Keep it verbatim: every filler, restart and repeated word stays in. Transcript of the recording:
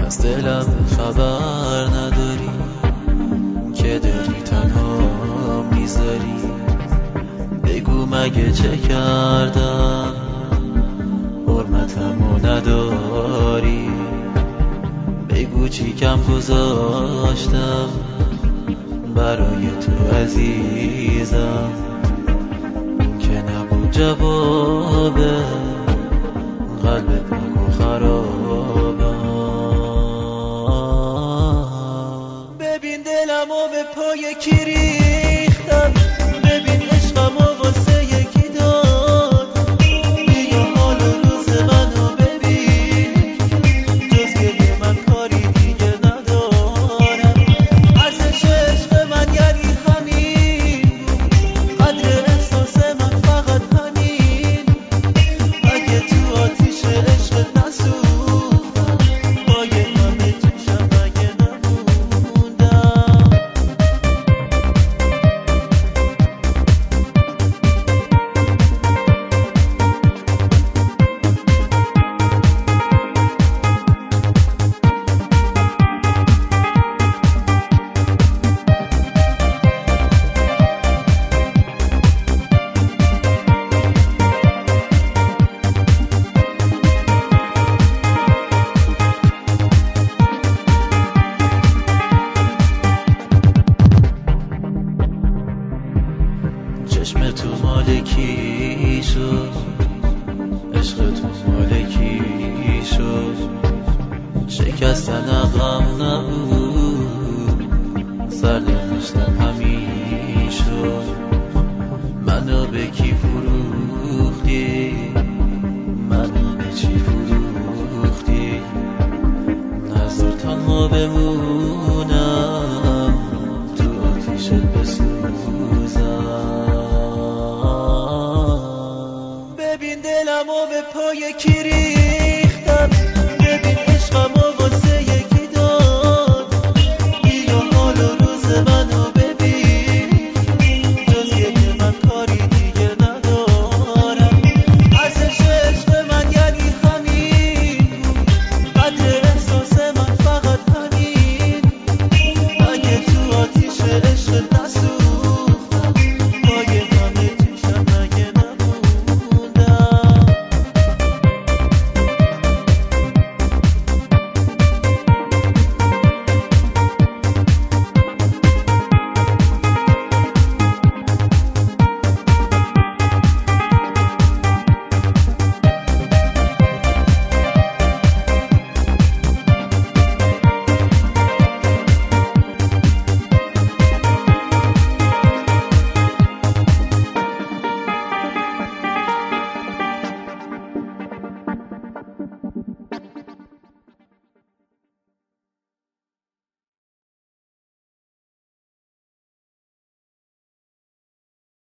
از دلم خبر نداری که داری تنها میذاری. بگو مگه چه کردم حرمتمو نداری. بگو چی کم گذاشتم برای تو عزیزم. این که نبود جواب قلب پاک و خرابم. ببین دلمو به پای کی ریختم، ببین عشقمو واسه یکی داد. بیا حال و روز منو ببین، جز گریه من کاری دیگه ندارم. ارزش عشق من یعنی همین، قدر احساس من فقط همین. اگه تو آتیش عشق نسوختم، پای همه جوشم مگه نموندم. چشم تو مالکی شد، عشق تو مالکی شد. شکستن عقلم نبود، سرنوشتم همین شد. منو به کی فروختی، منو به چی فروختی. نذار تنها بمونم تو آتیشت بسوزم. ببین دلمو به پای کی ریختم،